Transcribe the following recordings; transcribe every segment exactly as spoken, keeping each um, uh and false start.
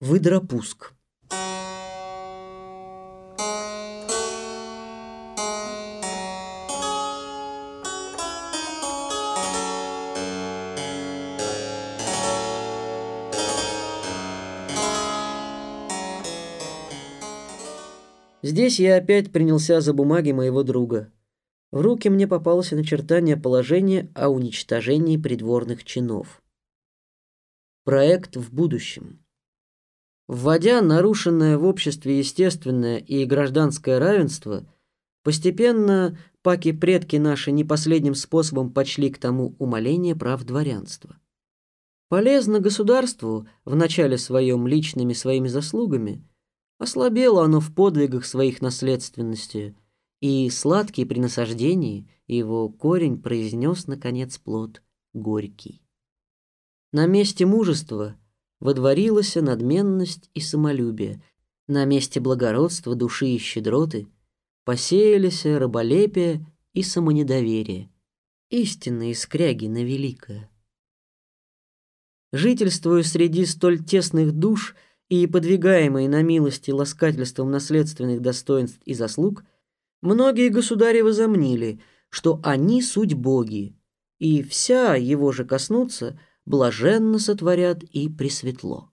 Выдропуск. Здесь я опять принялся за бумаги моего друга. В руки мне попалось начертание положения о уничтожении придворных чинов. Проект в будущем. Вводя нарушенное в обществе естественное и гражданское равенство, постепенно, паки предки наши не последним способом почли к тому умаление прав дворянства. Полезно государству в начале своем личными своими заслугами, ослабело оно в подвигах своих наследственностью, и сладкий при насаждении его корень произнес, наконец, плод горький. На месте мужества водворилась надменность и самолюбие, на месте благородства, души и щедроты посеялись раболепие и самонедоверие, истинные скряги на великое. Жительствуя среди столь тесных душ и подвигаемые на милости ласкательством наследственных достоинств и заслуг, многие государи возомнили, что они суть боги, и вся его же коснутся блаженно сотворят и пресветло.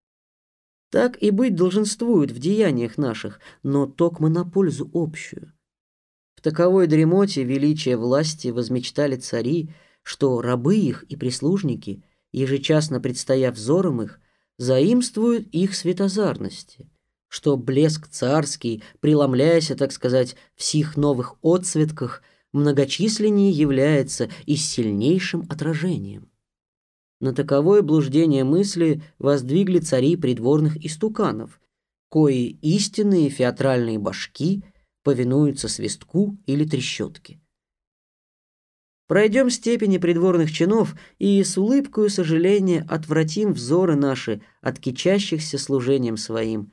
Так и быть долженствуют в деяниях наших, но токмо на пользу общую. В таковой дремоте величия власти возмечтали цари, что рабы их и прислужники, ежечасно предстоя взором их, заимствуют их светозарности, что блеск царский, преломляясь, так сказать, в сих новых отцветках, многочисленнее является и с сильнейшим отражением. На таковое блуждение мысли воздвигли цари придворных истуканов, кои истинные феодральные башки повинуются свистку или трещотке. Пройдем степени придворных чинов и с улыбкою сожаления отвратим взоры наши от кичащихся служением своим,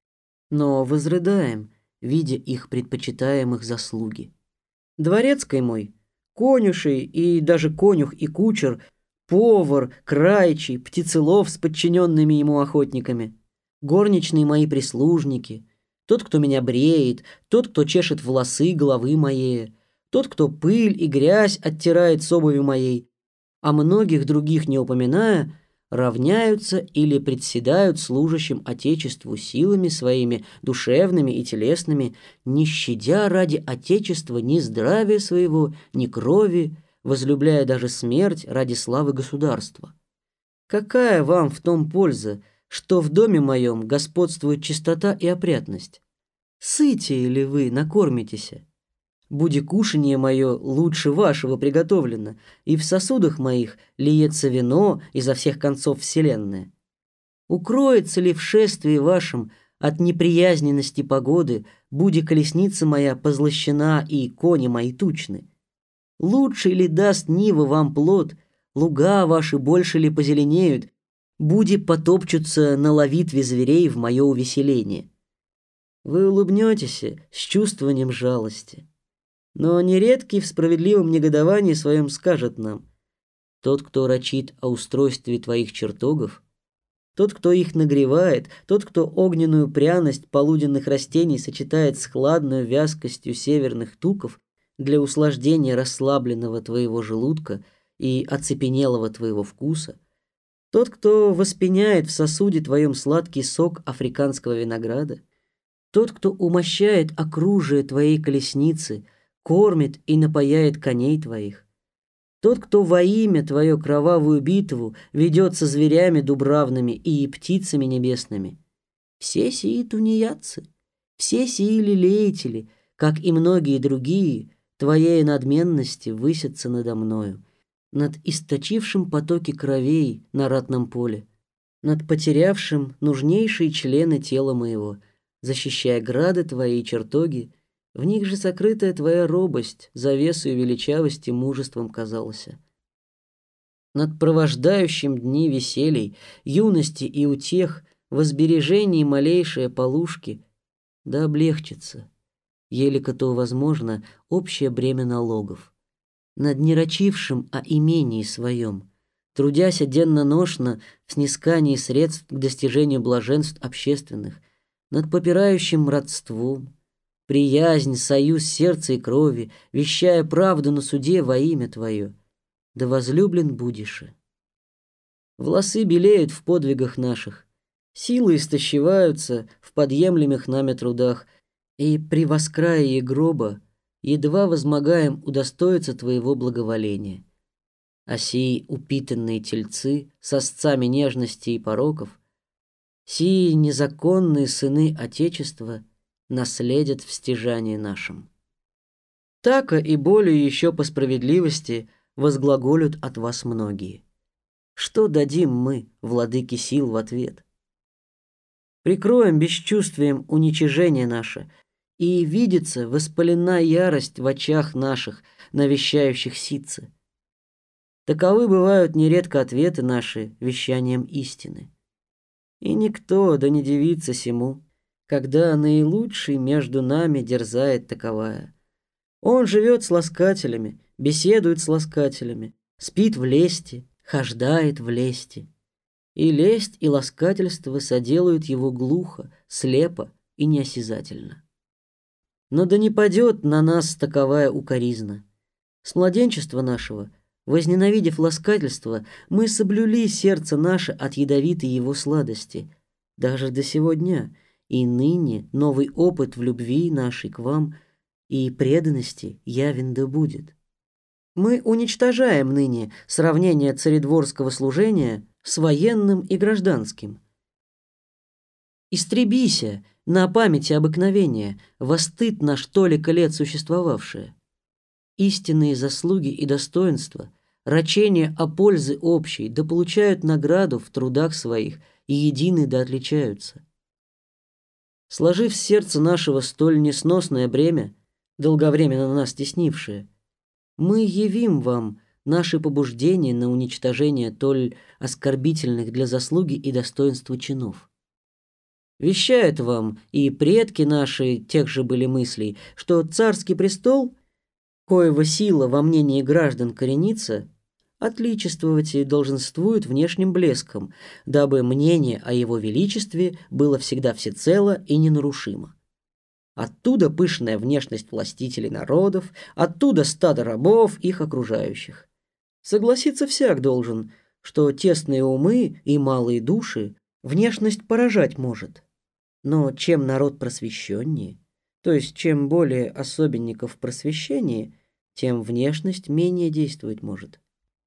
но возрыдаем, видя их предпочитаемых заслуги. Дворецкий мой, конюшей и даже конюх и кучер, повар, крайчий, птицелов с подчиненными ему охотниками, горничные мои прислужники, тот, кто меня бреет, тот, кто чешет волосы головы моей, тот, кто пыль и грязь оттирает с обуви моей, а многих других не упоминая, равняются или председают служащим Отечеству силами своими душевными и телесными, не щадя ради Отечества ни здравия своего, ни крови, возлюбляя даже смерть ради славы государства. Какая вам в том польза, что в доме моем господствует чистота и опрятность? Сытие ли вы накормитеся? Буди кушанье мое лучше вашего приготовлено, и в сосудах моих льется вино изо всех концов вселенная. Укроется ли в шествии вашем от неприязненности погоды, буди колесница моя позлощена и кони мои тучны? Лучше ли даст нива вам плод, луга ваши больше ли позеленеют, буди потопчутся на ловитве зверей в мое увеселение? Вы улыбнетесь с чувствованием жалости, но нередкий в справедливом негодовании своем скажет нам: тот, кто рачит о устройстве твоих чертогов, тот, кто их нагревает, тот, кто огненную пряность полуденных растений сочетает с хладной вязкостью северных туков, для услаждения расслабленного твоего желудка и оцепенелого твоего вкуса, тот, кто воспеняет в сосуде твоем сладкий сок африканского винограда, тот, кто умощает окружие твоей колесницы, кормит и напояет коней твоих, тот, кто во имя твое кровавую битву ведет со зверями дубравными и птицами небесными, все сии тунеядцы, все сии лелеятели, как и многие другие, твоей надменности высятся надо мною, над источившим потоки кровей на ратном поле, над потерявшим нужнейшие члены тела моего, защищая грады твои и чертоги, в них же сокрытая твоя робость, завесою величавости мужеством казалась. Над провождающим дни веселий, юности и утех, во сбережении малейшие полушки, да облегчится, елико то возможно, общее бремя налогов. Над нерочившим о имении своем, трудяся денно-ношно в снискании средств к достижению блаженств общественных, над попирающим родством, приязнь, союз сердца и крови, вещая правду на суде во имя Твое, да возлюблен будешь. Волосы белеют в подвигах наших, силы истощеваются в подъемлемых нами трудах, и при воскрае гроба едва возмогаем удостоиться Твоего благоволения. А сии упитанные тельцы с осцами нежности и пороков, сии незаконные сыны Отечества наследят в стяжании нашем. Така и более еще по справедливости возглаголют от вас многие. Что дадим мы, владыки сил, в ответ? Прикроем бесчувствием уничижение наше, и видится воспалена ярость в очах наших, навещающих ситцы. Таковы бывают нередко ответы наши вещанием истины. И никто да не дивится сему, когда наилучший между нами дерзает таковая. Он живет с ласкателями, беседует с ласкателями, спит в лести, хождает в лести. И лесть и ласкательство соделают его глухо, слепо и неосязательно. Но да не падет на нас таковая укоризна. С младенчества нашего, возненавидев ласкательство, мы соблюли сердце наше от ядовитой его сладости, даже до сего дня, и ныне новый опыт в любви нашей к вам и преданности явен да будет. Мы уничтожаем ныне сравнение царедворского служения с военным и гражданским. Истребися на памяти обыкновения, во стыд наш толика лет существовавшее. Истинные заслуги и достоинства, рачения о пользе общей, да получают награду в трудах своих, и едины да отличаются. Сложив в сердце нашего столь несносное бремя, долговременно нас теснившее, мы явим вам наши побуждения на уничтожение толь оскорбительных для заслуги и достоинства чинов. Вещают вам, и предки наши тех же были мыслей, что царский престол, коего сила во мнении граждан коренится, отличествовать и долженствует внешним блеском, дабы мнение о его величестве было всегда всецело и ненарушимо. Оттуда пышная внешность властителей народов, оттуда стадо рабов их окружающих. Согласиться всяк должен, что тесные умы и малые души внешность поражать может. Но чем народ просвещеннее, то есть чем более особенников в просвещении, тем внешность менее действовать может.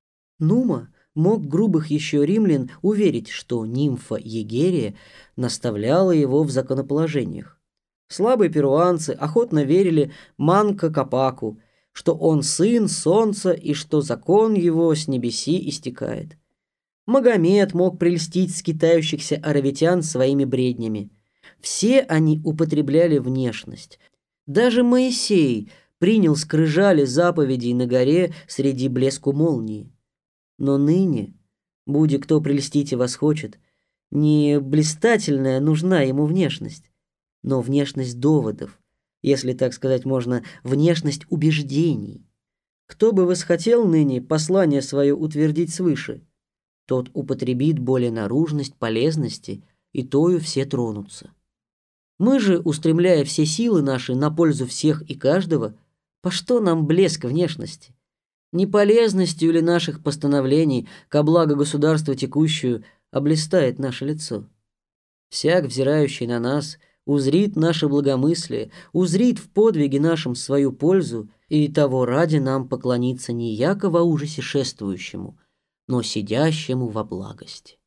Нума мог грубых еще римлян уверить, что нимфа Егерия наставляла его в законоположениях. Слабые перуанцы охотно верили Манко Капаку, что он сын солнца и что закон его с небеси истекает. Магомед мог прельстить скитающихся аравитян своими бреднями. Все они употребляли внешность. Даже Моисей принял скрижали заповедей на горе среди блеску молнии. Но ныне, буди кто прельстить и восхочет, не блистательная нужна ему внешность, но внешность доводов, если так сказать можно, внешность убеждений. Кто бы восхотел ныне послание свое утвердить свыше, тот употребит более наружность полезности, и тою все тронутся. Мы же, устремляя все силы наши на пользу всех и каждого, по что нам блеск внешности? Не полезностью ли наших постановлений ко благо государства текущую облистает наше лицо? Всяк, взирающий на нас, узрит наше благомыслие, узрит в подвиге нашем свою пользу, и того ради нам поклониться не яко во ужасе шествующему, но сидящему во благости.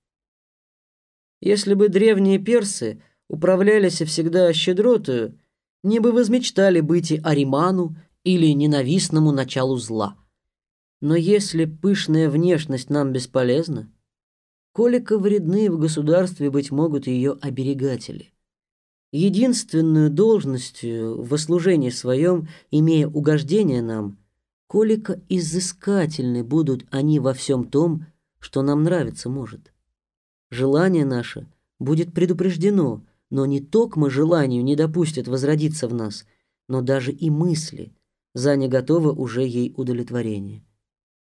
Если бы древние персы управлялись всегда щедротою, не бы возмечтали быть и Ариману или ненавистному началу зла. Но если пышная внешность нам бесполезна, колика вредны в государстве быть могут ее оберегатели. Единственную должностью во служении своем, имея угождение нам, колика изыскательны будут они во всем том, что нам нравится может. Желание наше будет предупреждено, но не токмо желанию не допустят возродиться в нас, но даже и мысли, за не готово уже ей удовлетворение.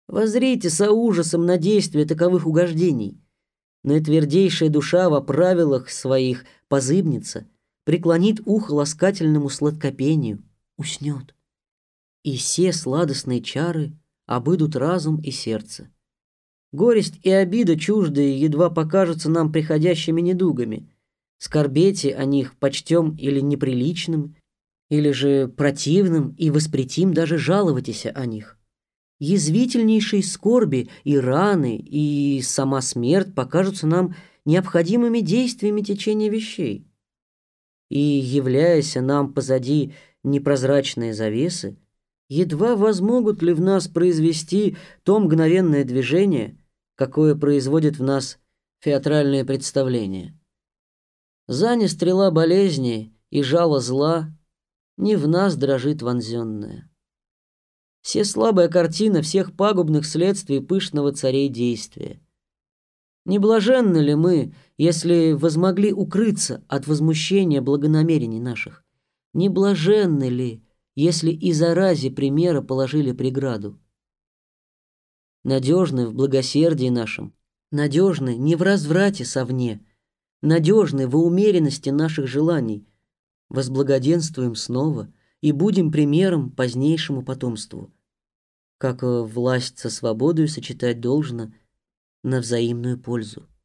Воззрите со ужасом на действие таковых угождений. Наитвердейшая душа во правилах своих позыбнется, преклонит ухо ласкательному сладкопению, уснет. И все сладостные чары обыдут разум и сердце. Горесть и обида чуждые едва покажутся нам приходящими недугами. Скорбете о них почтем или неприличным, или же противным, и воспретим даже жаловатися о них. Язвительнейшие скорби и раны, и сама смерть покажутся нам необходимыми действиями течения вещей. И, являясь нам позади непрозрачные завесы, едва возмогут ли в нас произвести то мгновенное движение, какое производит в нас театральное представление. Зани стрела болезни и жало зла не в нас дрожит вонзенная. Все слабая картина всех пагубных следствий пышного царей действия. Не блаженны ли мы, если возмогли укрыться от возмущения благонамерений наших? Не блаженны ли, если и заразе примера положили преграду? Надежны в благосердии нашем, надежны не в разврате совне, надежны во умеренности наших желаний, возблагоденствуем снова и будем примером позднейшему потомству, как власть со свободою сочетать должно на взаимную пользу.